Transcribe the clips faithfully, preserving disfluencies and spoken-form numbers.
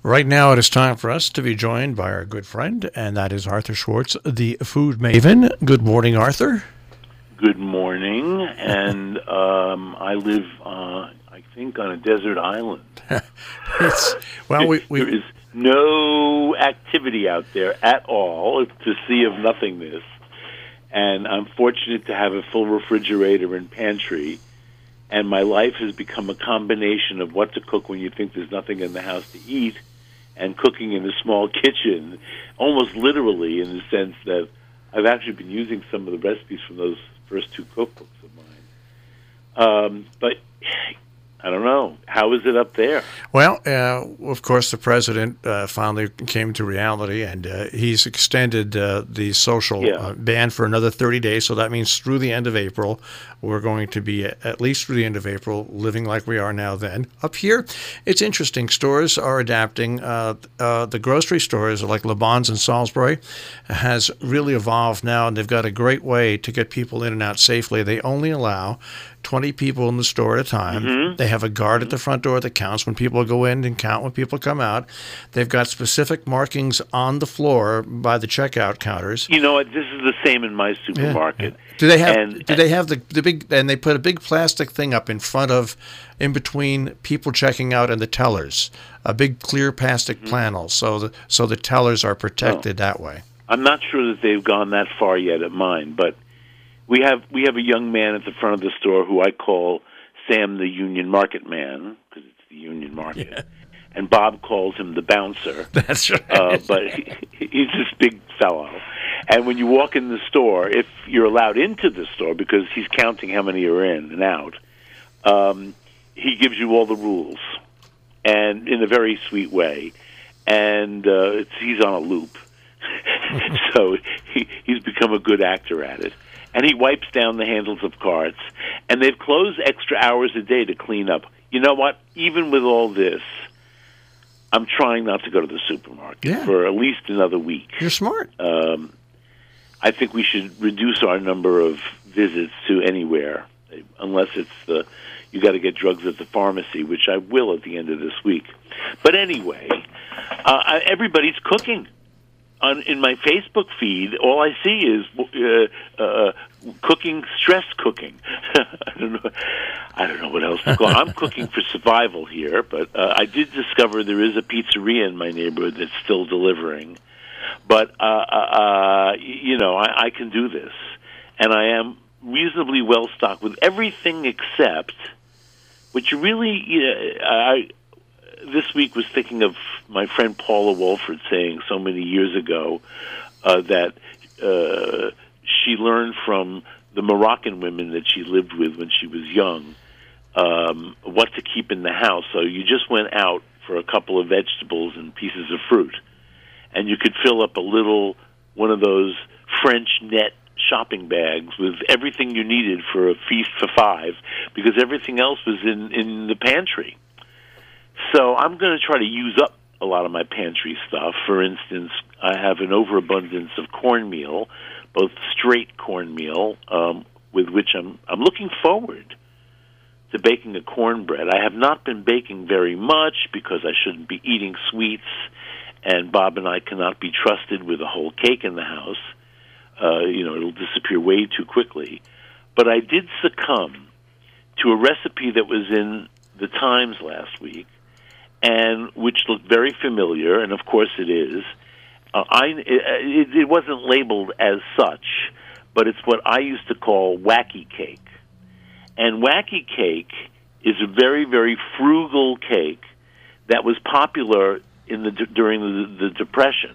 Right now, it is time for us to be joined by our good friend, and that is Arthur Schwartz, the food maven. Good morning, Arthur. Good morning, and um, I live, uh, I think, on a desert island. it's, well, we, we there is no activity out there at all. It's a sea of nothingness, and I'm fortunate to have a full refrigerator and pantry. And my life has become a combination of what to cook when you think there's nothing in the house to eat, and cooking in a small kitchen, almost literally, in the sense that I've actually been using some of the recipes from those first two cookbooks of mine. Um, but I don't know. How is it up there? Well, uh, of course, the president uh, finally came to reality, and uh, he's extended uh, the social yeah. uh, ban for another thirty days. So that means through the end of April, we're going to be, at least through the end of April, living like we are now then. Up here, it's interesting. Stores are adapting. Uh, uh, the grocery stores, like Le Bon's in Salisbury, has really evolved now, and they've got a great way to get people in and out safely. They only allow twenty people in the store at a time. Mm-hmm. They have a guard mm-hmm. at the front door that counts when people go in and count when people come out. They've got specific markings on the floor by the checkout counters. You know what? This is the same in my supermarket. Yeah. Do they have? And, do they have the the big? And they put a big plastic thing up in front of, in between people checking out and the tellers. A big clear plastic mm-hmm. panel, so the so the tellers are protected oh. that way. I'm not sure that they've gone that far yet at mine, but we have we have a young man at the front of the store who I call Sam the Union Market Man, because it's the Union Market, yeah. and Bob calls him the Bouncer. That's right. Uh, but he, he's this big fellow. And when you walk in the store, if you're allowed into the store, because he's counting how many are in and out, um, he gives you all the rules, and in a very sweet way. And uh, it's, he's on a loop. So he, he's become a good actor at it. And he wipes down the handles of carts. And they've closed extra hours a day to clean up. You know what? Even with all this, I'm trying not to go to the supermarket yeah. for at least another week. You're smart. Um, I think we should reduce our number of visits to anywhere, unless it's the you got to get drugs at the pharmacy, which I will at the end of this week. But anyway, uh, I, everybody's cooking. On, in my Facebook feed, all I see is uh, uh, cooking, stress cooking. I don't know. I don't know what else to call it. I'm cooking for survival here, but uh, I did discover there is a pizzeria in my neighborhood that's still delivering. But uh, uh, you know, I, I can do this, and I am reasonably well stocked with everything except, which really, you know, I. This week was thinking of my friend Paula Wolford saying so many years ago uh, that uh, she learned from the Moroccan women that she lived with when she was young um, what to keep in the house. So you just went out for a couple of vegetables and pieces of fruit, and you could fill up a little one of those French net shopping bags with everything you needed for a feast for five, because everything else was in, in the pantry. So I'm going to try to use up a lot of my pantry stuff. For instance, I have an overabundance of cornmeal, both straight cornmeal, um, with which I'm I'm looking forward to baking a cornbread. I have not been baking very much because I shouldn't be eating sweets, and Bob and I cannot be trusted with a whole cake in the house. Uh, you know, it'll disappear way too quickly. But I did succumb to a recipe that was in the Times last week, and which looked very familiar, and of course it is. Uh, I it, it wasn't labeled as such, but it's what I used to call wacky cake. And wacky cake is a very, very frugal cake that was popular in the during the, the Depression,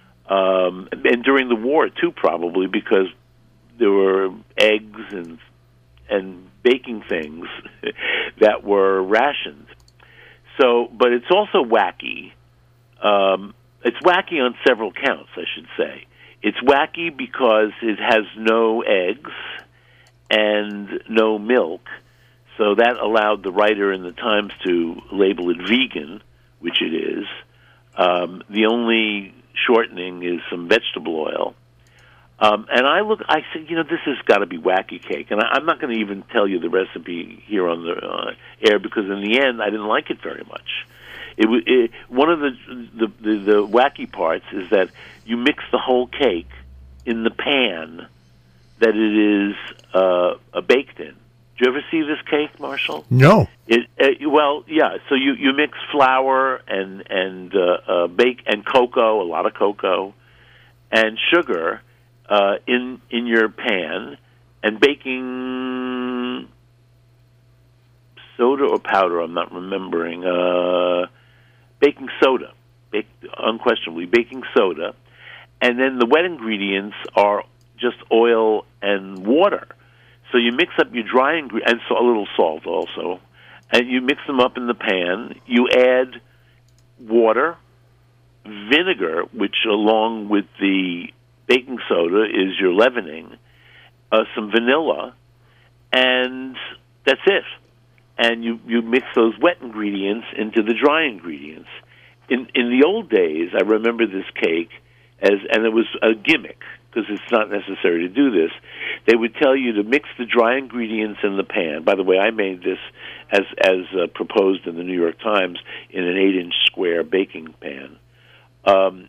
um, and during the war too, probably because there were eggs and and baking things that were rationed. So, but it's also wacky. Um, it's wacky on several counts, I should say. It's wacky because it has no eggs and no milk, so that allowed the writer in the Times to label it vegan, which it is. Um, the only shortening is some vegetable oil. Um, and I look, I said, you know, this has got to be wacky cake. And I, I'm not going to even tell you the recipe here on the uh, air because in the end, I didn't like it very much. It, it one of the the, the the wacky parts is that you mix the whole cake in the pan that it is uh, baked in. Do you ever see this cake, Marshall? No. It uh, well, yeah. So you, you mix flour and and uh, uh, bake and cocoa, a lot of cocoa, and sugar uh, in in your pan, and baking soda or powder. I'm not remembering. Uh, baking soda, bake, unquestionably baking soda, and then the wet ingredients are just oil and water. So you mix up your dry ingredients, and so a little salt also, and you mix them up in the pan. You add water, vinegar, which along with the baking soda is your leavening, uh, some vanilla, and that's it. And you, you mix those wet ingredients into the dry ingredients. In in the old days, I remember this cake as, and it was a gimmick, because it's not necessary to do this. They would tell you to mix the dry ingredients in the pan. By the way, I made this as as uh, proposed in the New York Times in an eight-inch square baking pan. Um,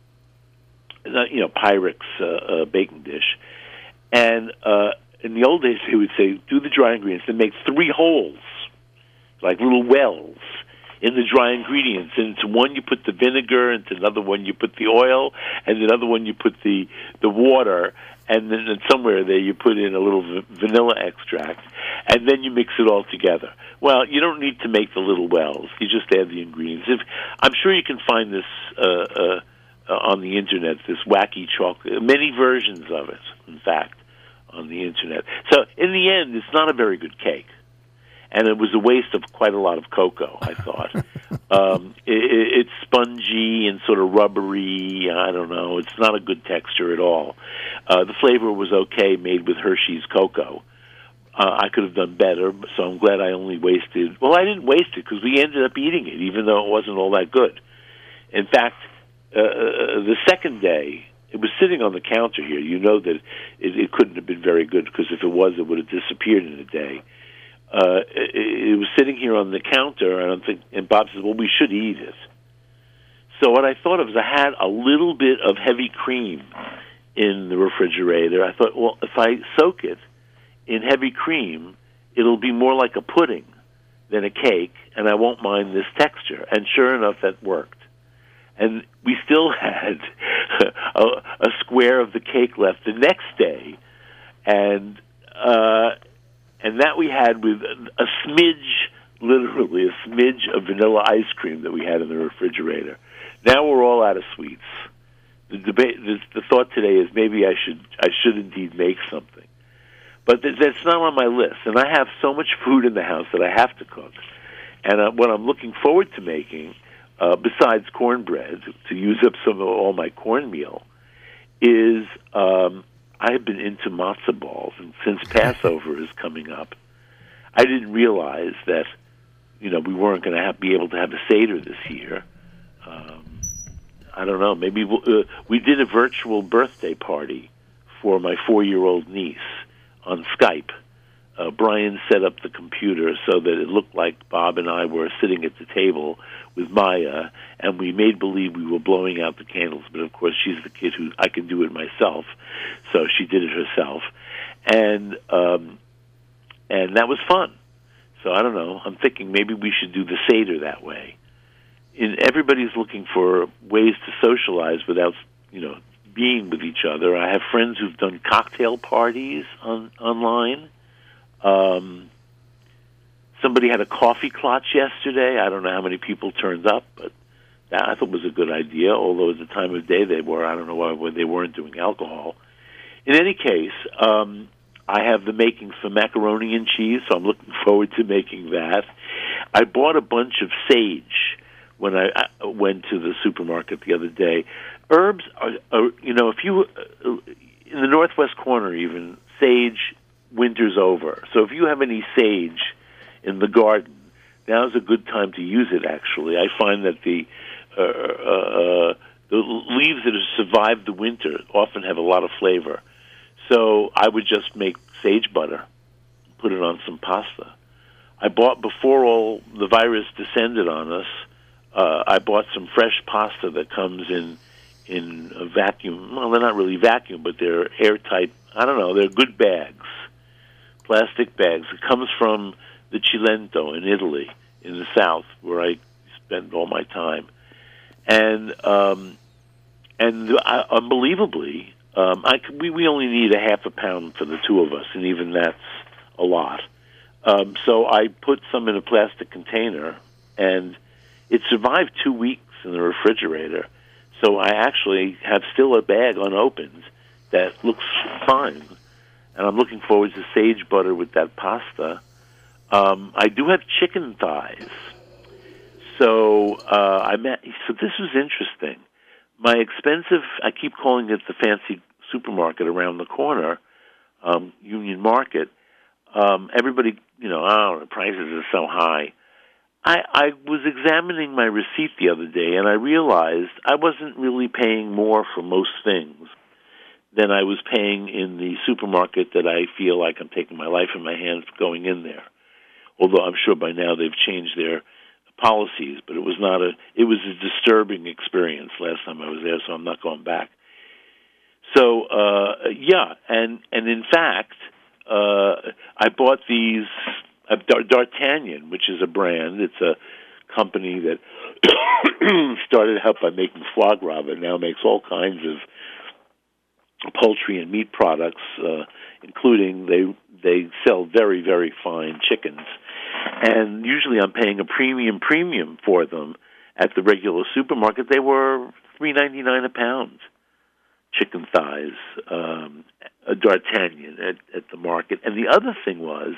you know, Pyrex uh, uh, baking dish. And uh, in the old days, they would say, do the dry ingredients and make three holes, like little wells, in the dry ingredients. And into one you put the vinegar, into another one you put the oil, and another one you put the, the water, and then somewhere there you put in a little v- vanilla extract, and then you mix it all together. Well, you don't need to make the little wells. You just add the ingredients. If, I'm sure you can find this uh, uh, on the Internet, this wacky chocolate, many versions of it, in fact, on the Internet. So in the end, it's not a very good cake. And it was a waste of quite a lot of cocoa, I thought. um, it, it's spongy and sort of rubbery. I don't know. It's not a good texture at all. Uh, the flavor was okay, made with Hershey's cocoa. Uh, I could have done better, so I'm glad I only wasted... Well, I didn't waste it, because we ended up eating it, even though it wasn't all that good. In fact, uh, the second day, it was sitting on the counter here. You know that it, it couldn't have been very good, because if it was, it would have disappeared in a day. Uh, it, it was sitting here on the counter, and I'm think, and Bob says, well, we should eat it. So what I thought of is I had a little bit of heavy cream in the refrigerator. I thought, well, if I soak it in heavy cream, it'll be more like a pudding than a cake, and I won't mind this texture. And sure enough, that worked. And we still had a, a square of the cake left the next day, and... Uh, And that we had with a smidge, literally a smidge of vanilla ice cream that we had in the refrigerator. Now we're all out of sweets. The debate, the, the thought today is maybe I should, I should indeed make something, but th- that's not on my list. And I have so much food in the house that I have to cook. And uh, what I'm looking forward to making, uh, besides cornbread, to use up some of all my cornmeal, is. Um, I have been into matzo balls, and since Passover is coming up, I didn't realize that, you know, we weren't going to have, be able to have a Seder this year. Um, I don't know. Maybe we'll, uh, we did a virtual birthday party for my four-year-old niece on Skype. Uh, Brian set up the computer so that it looked like Bob and I were sitting at the table with Maya, and we made believe we were blowing out the candles. But, of course, she's the kid who I can do it myself, so she did it herself. And um, and that was fun. So, I don't know. I'm thinking maybe we should do the Seder that way. And everybody's looking for ways to socialize without, you know, being with each other. I have friends who've done cocktail parties on online. Um, somebody had a coffee clutch yesterday. I don't know how many people turned up, but that I thought was a good idea, although at the time of day they were, I don't know why they weren't doing alcohol. In any case, um, I have the makings for macaroni and cheese, so I'm looking forward to making that. I bought a bunch of sage when I, I went to the supermarket the other day. Herbs are, are you know, if you, uh, in the northwest corner even, sage winter's over. So if you have any sage in the garden, now's a good time to use it, actually. I find that the uh, uh, the leaves that have survived the winter often have a lot of flavor. So I would just make sage butter, put it on some pasta. I bought, before all the virus descended on us, uh, I bought some fresh pasta that comes in in a vacuum. Well, they're not really vacuum, but they're airtight. I don't know. They're good bags, plastic bags. It comes from the Cilento in Italy, in the south, where I spend all my time. And um, and uh, unbelievably, um, I, we, we only need a half a pound for the two of us, and even that's a lot. Um, so I put some in a plastic container, and it survived two weeks in the refrigerator. So I actually have still a bag unopened that looks fine, and I'm looking forward to sage butter with that pasta. Um, I do have chicken thighs. So uh, I met, so this was interesting. My expensive, I keep calling it the fancy supermarket around the corner, um, Union Market. Um, everybody, you know, oh, the prices are so high. I, I was examining my receipt the other day, and I realized I wasn't really paying more for most things than I was paying in the supermarket that I feel like I'm taking my life in my hands going in there. Although I'm sure by now they've changed their policies, but it was not a, it was a disturbing experience last time I was there, so I'm not going back. So, uh, yeah, and, and in fact, uh, I bought these, uh, D'Artagnan, which is a brand. It's a company that started out by making foie gras, but now makes all kinds of poultry and meat products, uh, including they they sell very, very fine chickens. And usually I'm paying a premium premium for them at the regular supermarket. They were three ninety-nine a pound, chicken thighs, um, a D'Artagnan at, at the market. And the other thing was,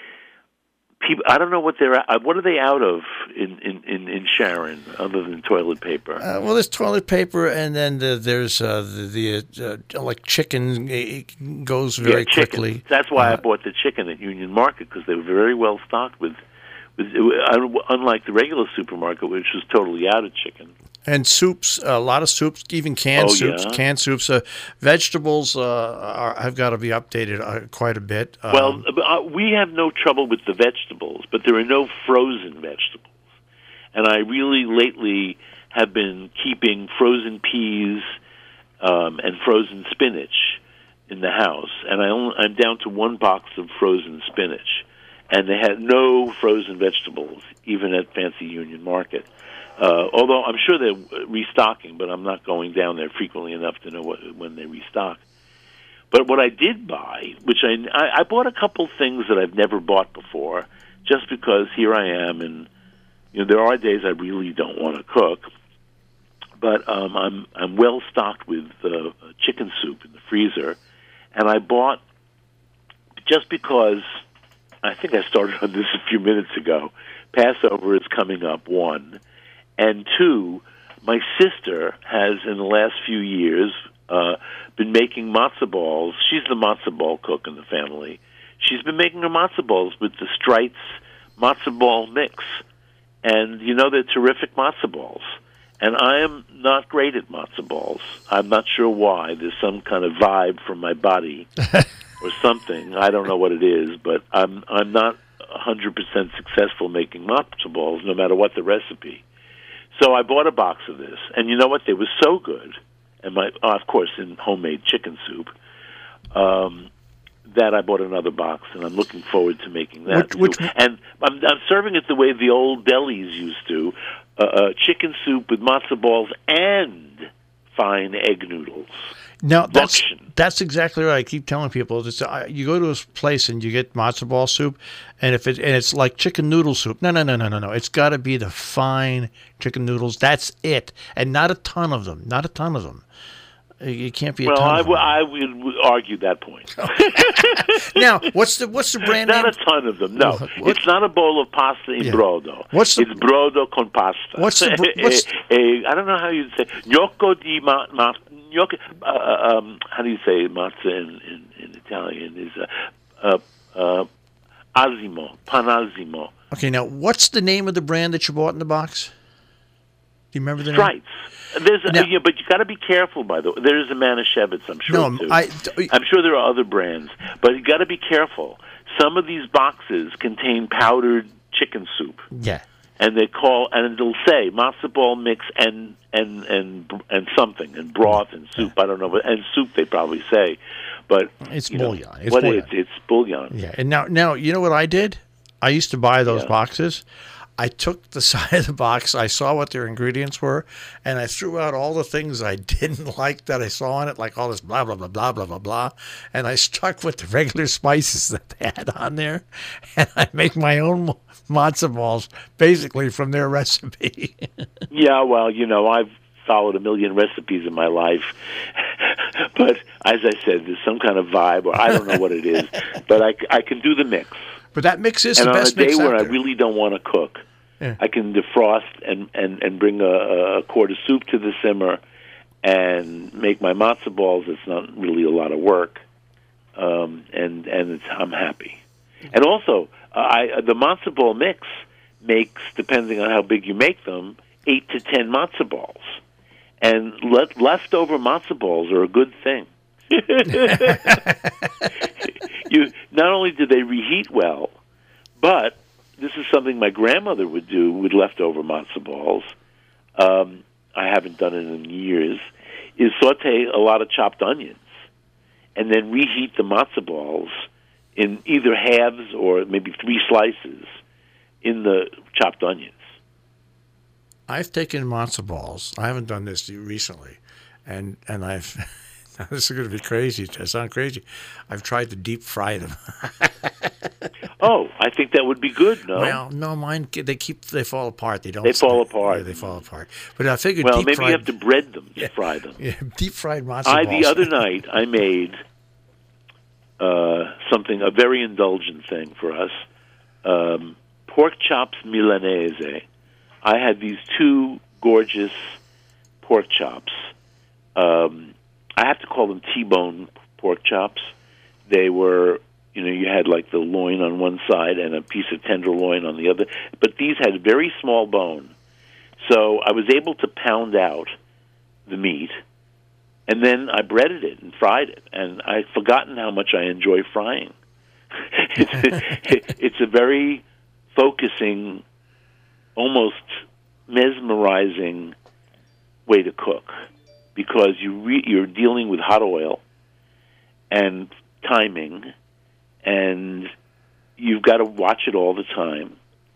people, I don't know what they're what are they out of in, in, in, in Sharon other than toilet paper? Uh, well, there's toilet paper, and then the, there's uh, the, the uh, like chicken it goes very yeah, quickly. That's why uh, I bought the chicken at Union Market, because they were very well stocked with, with unlike the regular supermarket, which was totally out of chicken. And soups, a lot of soups, even canned oh, soups, yeah? canned soups. Uh, vegetables uh, are, have got to be updated uh, quite a bit. Um, well, uh, we have no trouble with the vegetables, but there are no frozen vegetables. And I really lately have been keeping frozen peas um, and frozen spinach in the house. And I only, I'm down to one box of frozen spinach. And they had no frozen vegetables, even at Fancy Union Market. Uh, although I'm sure they're restocking, but I'm not going down there frequently enough to know what, when they restock. But what I did buy, which I, I, I bought a couple things that I've never bought before, just because here I am, and you know there are days I really don't want to cook. But um, I'm I'm well stocked with uh, chicken soup in the freezer, and I bought just because I think I started on this a few minutes ago. Passover is coming up, one. And two, my sister has, in the last few years, uh, been making matzo balls. She's the matzo ball cook in the family. She's been making her matzo balls with the Streitz matzo ball mix. And, you know, they're terrific matzo balls. And I am not great at matzo balls. I'm not sure why. There's some kind of vibe from my body or something. I don't know what it is, but I'm I'm not one hundred percent successful making matzo balls, no matter what the recipe. So I bought a box of this, and you know what? They were so good, and my oh, of course in homemade chicken soup, um, that I bought another box, and I'm looking forward to making that. Which, which, and I'm, I'm serving it the way the old delis used to: uh, uh, chicken soup with matzo balls and fine egg noodles. Now that's that's exactly right. I keep telling people this, uh, you go to a place and you get matzo ball soup, and if it and it's like chicken noodle soup. No, no, no, no, no, no. It's got to be the fine chicken noodles. That's it, and not a ton of them. Not a ton of them. It can't be a well, ton I, of them. Well, I would argue that point. Now, what's the what's the brand not name? Not a ton of them. No, what? It's not a bowl of pasta in yeah. brodo. What's the, it's brodo con pasta. What's the? What's, a, a, I don't know how you'd say gnocco di ma, ma gnocco. Uh, um, how do you say matzah in, in, in Italian? Is uh, uh, uh, asimo, panasimo. Okay, now what's the name of the brand that you bought in the box? Do you remember the Stripes. name? There's a, now, yeah, but you got to be careful. By the way, there is a Manischewitz, I'm sure. No, too. I, I'm sure there are other brands, but you got to be careful. Some of these boxes contain powdered chicken soup. Yeah, and they call and it'll say matzo ball mix and and and and something and broth and soup. I don't know, but and soup they probably say, but it's you know, bouillon. It's what bouillon. It's, it's bouillon. Yeah, and now now you know what I did? I used to buy those Yeah. boxes. I took the side of the box, I saw what their ingredients were, and I threw out all the things I didn't like that I saw on it, like all this blah, blah, blah, blah, blah, blah, blah. And I stuck with the regular spices that they had on there, and I make my own mo- matzo balls basically from their recipe. Yeah, well, you know, I've followed a million recipes in my life, but as I said, there's some kind of vibe, or I don't know what it is, but I, I can do the mix. But that mix is And the on a best day mix where out I there. really don't want to cook, Yeah. I can defrost and, and, and bring a, a quart of soup to the simmer and make my matzo balls. It's not really a lot of work, um, and and it's, I'm happy. And also, uh, I the matzo ball mix makes, depending on how big you make them, eight to ten matzo balls. And le- leftover matzo balls are a good thing. You not only do they reheat well, but this is something my grandmother would do with leftover matzo balls. Um, I haven't done it in years. Is saute a lot of chopped onions, and then reheat the matzo balls in either halves or maybe three slices in the chopped onions. I've taken matzo balls. I haven't done this recently, and and I've. This is going to be crazy. I sound crazy. I've tried to deep fry them. Oh, I think that would be good. No, Well, no, mine they keep they fall apart. They don't. They fall apart. Yeah, they fall apart. But I figured well, deep maybe fried. you have to bread them to Yeah. fry them. Yeah, deep fried matzo I balls. the other night I made uh, something a very indulgent thing for us: um, pork chops Milanese. I had these two gorgeous pork chops. Um, I have to call them T-bone pork chops. They were, you know, you had like the loin on one side and a piece of tenderloin on the other, but these had very small bone. So I was able to pound out the meat, and then I breaded it and fried it, and I'd forgotten how much I enjoy frying. it's, it's a very focusing, almost mesmerizing way to cook, because you re- you're dealing with hot oil and timing, and you've got to watch it all the time,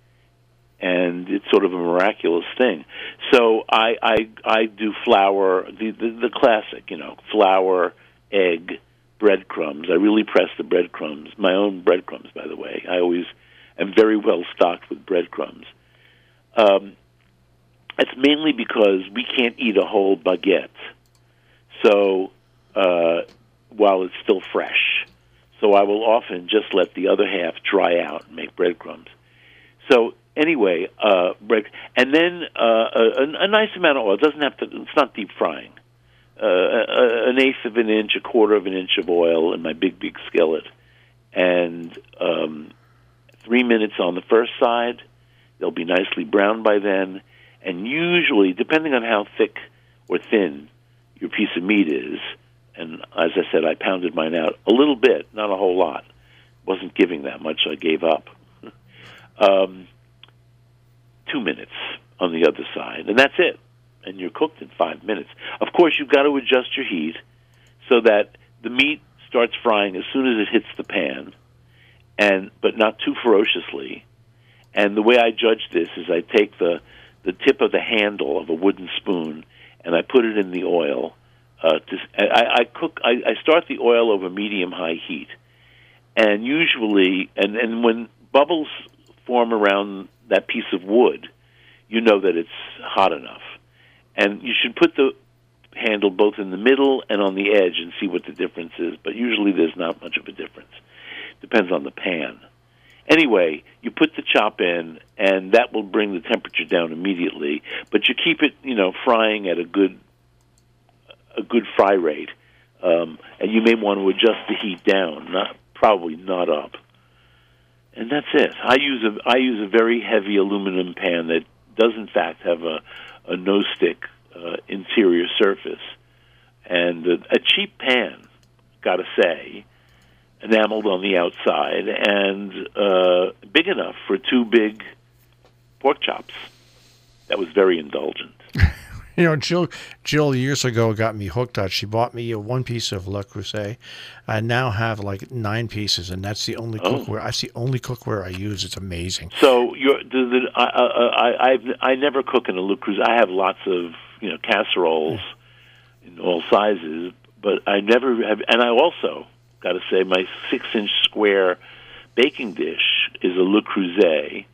and it's sort of a miraculous thing. So I I, I do flour, the, the the classic, you know, flour, egg, breadcrumbs. I really press the breadcrumbs, my own breadcrumbs, by the way. I always am very well stocked with breadcrumbs. Um, it's mainly because we can't eat a whole baguette, so uh, while it's still fresh. So I will often just let the other half dry out and make breadcrumbs. So anyway, uh, bread, and then uh, a, a nice amount of oil. It doesn't have to. It's not deep frying. Uh, a, an eighth of an inch, a quarter of an inch of oil in my big, big skillet, and um, three minutes on the first side. They'll be nicely browned by then. And usually, depending on how thick or thin your piece of meat is, and as I said, I pounded mine out a little bit, not a whole lot. Wasn't giving that much, so I gave up. um, two minutes on the other side, and that's it. And you're cooked in five minutes. Of course, you've got to adjust your heat so that the meat starts frying as soon as it hits the pan, and but not too ferociously. And the way I judge this is I take the, the tip of the handle of a wooden spoon and I put it in the oil. Uh, to, I, I cook. I, I start the oil over medium-high heat, and usually, and, and when bubbles form around that piece of wood, you know that it's hot enough. And you should put the handle both in the middle and on the edge and see what the difference is. But usually, there's not much of a difference. Depends on the pan. Anyway, you put the chop in, and that will bring the temperature down immediately. But you keep it, you know, frying at a good, a good fry rate, um, and you may want to adjust the heat down, not probably not up. And that's it. I use a I use a very heavy aluminum pan that does in fact have a a no stick uh, interior surface, and a, a cheap pan, got to say. Enameled on the outside and uh, big enough for two big pork chops. That was very indulgent. You know, Jill, Jill years ago got me hooked on. She bought me a one piece of Le Creuset. I now have like nine pieces, and that's the only Oh. cookware. That's the only cookware I use. It's amazing. So you're, the, the, I, I, I, I never cook in a Le Creuset. I have lots of you know casseroles in all sizes, but I never have. And I also got to say, my six-inch square baking dish is a Le Creuset.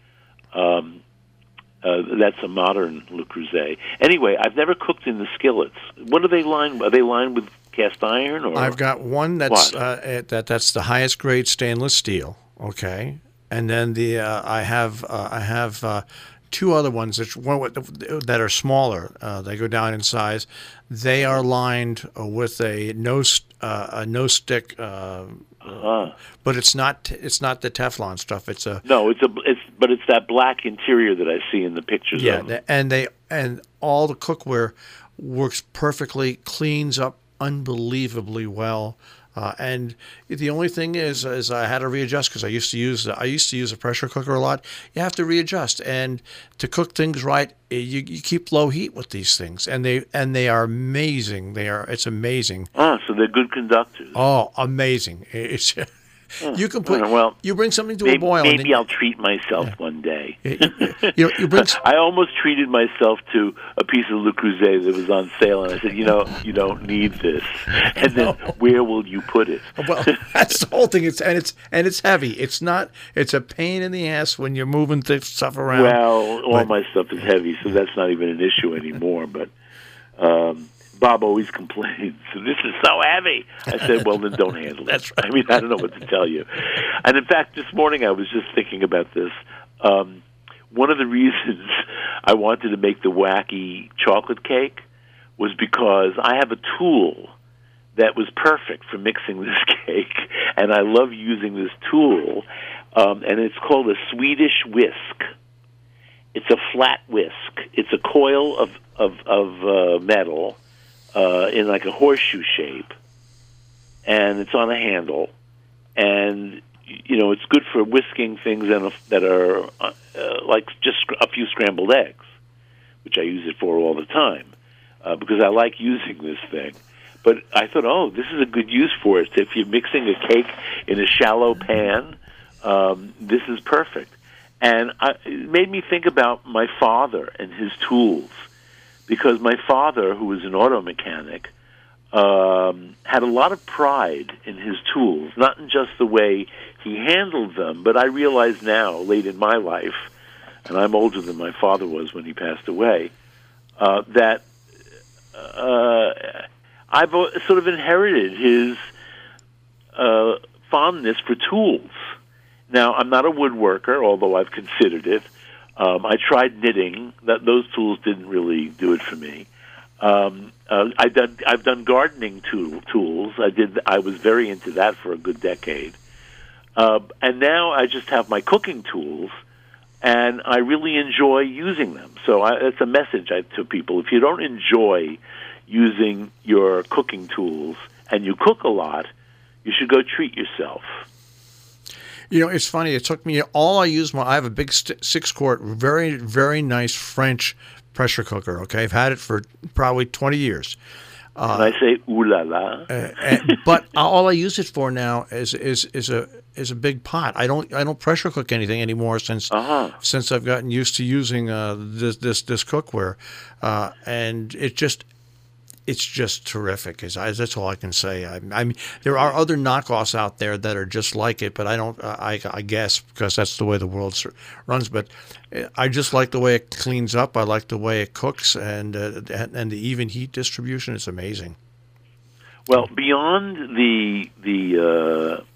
Um, Uh, that's a modern Le Creuset. Anyway, I've never cooked in the skillets. What are they lined? Are they lined with cast iron? Or I've got one that's What? uh, eh, that that's the highest grade stainless steel. Okay, and then the uh, I have uh, I have uh, two other ones that one with- that are smaller. Uh, they go down in size. They are lined uh, with a no st- uh, a no stick. Uh, uh, but it's not it's not the Teflon stuff. It's a no, it's a it's but it's that black interior that I see in the pictures. yeah, of them. the- and they and all the cookware works perfectly, cleans up unbelievably well. Uh, and the only thing is, is I had to readjust because I used to use I used to use a pressure cooker a lot. You have to readjust, and to cook things right, eh, you, you keep low heat with these things, and they and they are amazing. They are it's amazing. Ah, so they're good conductors. Oh, amazing! It's you can put Uh, well, you bring something to maybe, a boil. and maybe then- I'll treat myself one day. you, you, you bring. I almost treated myself to a piece of Le Creuset that was on sale, and I said, you know, you don't need this. And then where will you put it? Well, that's the whole thing. It's and it's and it's heavy. It's not. It's a pain in the ass when you're moving th- stuff around. Well, all But- my stuff is heavy, so that's not even an issue anymore. But um, Bob always complains, this is so heavy. I said, well, then don't handle it. That's right. I mean, I don't know what to tell you. And in fact, this morning I was just thinking about this. Um, one of the reasons I wanted to make the wacky chocolate cake was because I have a tool that was perfect for mixing this cake, and I love using this tool, um, and it's called a Swedish whisk. It's a flat whisk. It's a coil of of, of uh, metal uh, in like a horseshoe shape, and it's on a handle, and you know it's good for whisking things in a, that are uh, like just a few scrambled eggs, which I use it for all the time uh, because I like using this thing. But I thought, oh, this is a good use for it. If you're mixing a cake in a shallow pan, um, this is perfect. And I, it made me think about my father and his tools, because my father, who was an auto mechanic, um, had a lot of pride in his tools, not in just the way he handled them, but I realize now, late in my life, and I'm older than my father was when he passed away, uh, that uh, I've uh, sort of inherited his uh, fondness for tools. Now, I'm not a woodworker, although I've considered it. Um, I tried knitting. That those tools didn't really do it for me. Um, uh, I done, I've done gardening tool, tools. I did. I was very into that for a good decade. Uh, and now I just have my cooking tools, and I really enjoy using them. So I, it's a message I, to people. If you don't enjoy using your cooking tools and you cook a lot, you should go treat yourself. You know, it's funny. It took me all I use. My I have a big st- six quart, very very nice French pressure cooker. Okay, I've had it for probably twenty years. Uh, and I say ooh la la. uh, and, but all I use it for now is is is a is a big pot. I don't I don't pressure cook anything anymore since uh-huh. since I've gotten used to using uh, this this this cookware, uh, and it just. It's just terrific. Is that's all I can say. I, I mean, there are other knockoffs out there that are just like it, but I don't. I, I guess because that's the way the world runs. But I just like the way it cleans up. I like the way it cooks, and uh, and the even heat distribution. It's amazing. Well, beyond the the, uh,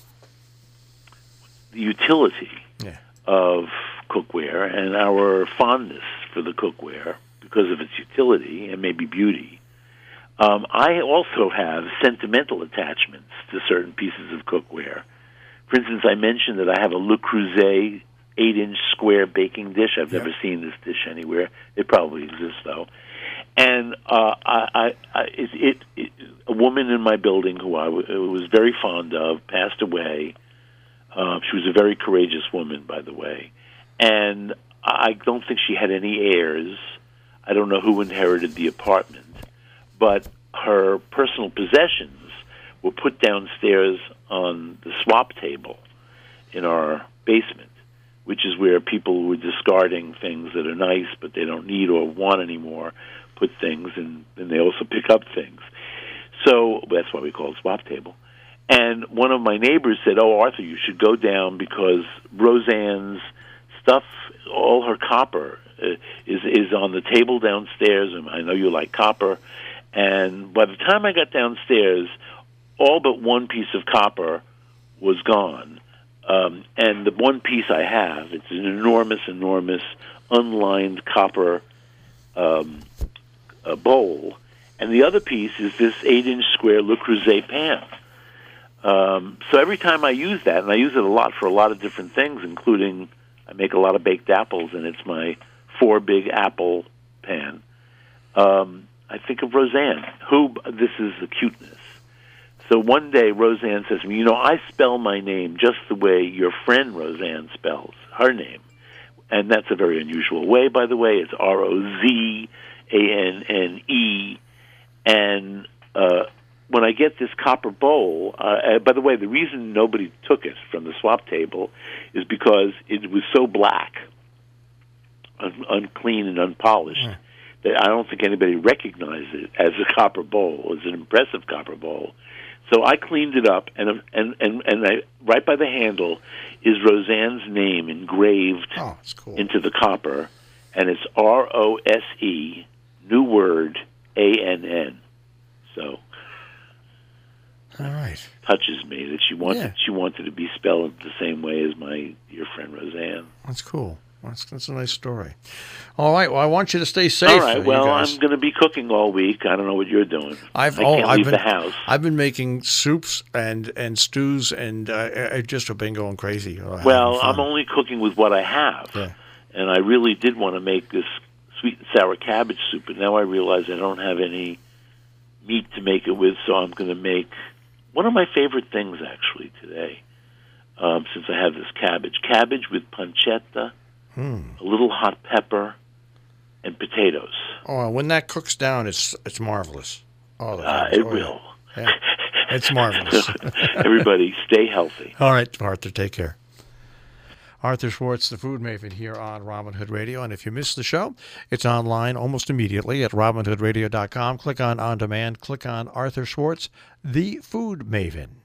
the utility yeah. of cookware and our fondness for the cookware because of its utility and maybe beauty. Um, I also have sentimental attachments to certain pieces of cookware. For instance, I mentioned that I have a Le Creuset eight-inch square baking dish. I've yeah. never seen this dish anywhere. It probably exists, though. And uh, I, I, I, it, it, it, a woman in my building who I w- was very fond of passed away. Uh, she was a very courageous woman, by the way. And I don't think she had any heirs. I don't know who inherited the apartment, but her personal possessions were put downstairs on the swap table in our basement, which is where people who are discarding things that are nice but they don't need or want anymore put things, and, and they also pick up things. So that's why we call it swap table. And one of my neighbors said, "Oh, Arthur, you should go down because Roseanne's stuff, all her copper, uh, is is on the table downstairs, and I know you like copper." And by the time I got downstairs, all but one piece of copper was gone. Um, and the one piece I have, it's an enormous, enormous, unlined copper um, uh, bowl. And the other piece is this eight-inch square Le Creuset pan. Um, so every time I use that, and I use it a lot for a lot of different things, including I make a lot of baked apples, and it's my four big apple pan. Um, I think of Roseanne, who, this is the cuteness. So one day Roseanne says to me, "You know, I spell my name just the way your friend Roseanne spells her name." And that's a very unusual way, by the way. It's R O Z A N N E. And uh, when I get this copper bowl, uh, uh, by the way, the reason nobody took it from the swap table is because it was so black, un- unclean and unpolished, mm. that I don't think anybody recognized it as a copper bowl. It was an impressive copper bowl. So I cleaned it up, and and and, and I, right by the handle is Roseanne's name engraved oh, that's cool. into the copper, and it's R O S E, new word, A N N. So, all right, touches me that she wanted yeah. she wanted to be spelled the same way as my dear friend Roseanne. That's cool. That's, that's a nice story. All right. Well, I want you to stay safe. All right. Well, I'm going to be cooking all week. I don't know what you're doing. I've, I oh, can't I've leave been, the house. I've been making soups and, and stews, and uh, I just have been going crazy. Well, I'm only cooking with what I have. Yeah. And I really did want to make this sweet and sour cabbage soup, but now I realize I don't have any meat to make it with, so I'm going to make one of my favorite things, actually, today, um, since I have this cabbage. Cabbage with pancetta, Hmm. a little hot pepper, and potatoes. Oh, when that cooks down, it's it's marvelous. Oh, uh, it oh, will. Yeah. Yeah. It's marvelous. Everybody, stay healthy. All right, Arthur, take care. Arthur Schwartz, the Food Maven, here on Robin Hood Radio. And if you missed the show, it's online almost immediately at robin hood radio dot com. Click on On Demand. Click on Arthur Schwartz, the Food Maven.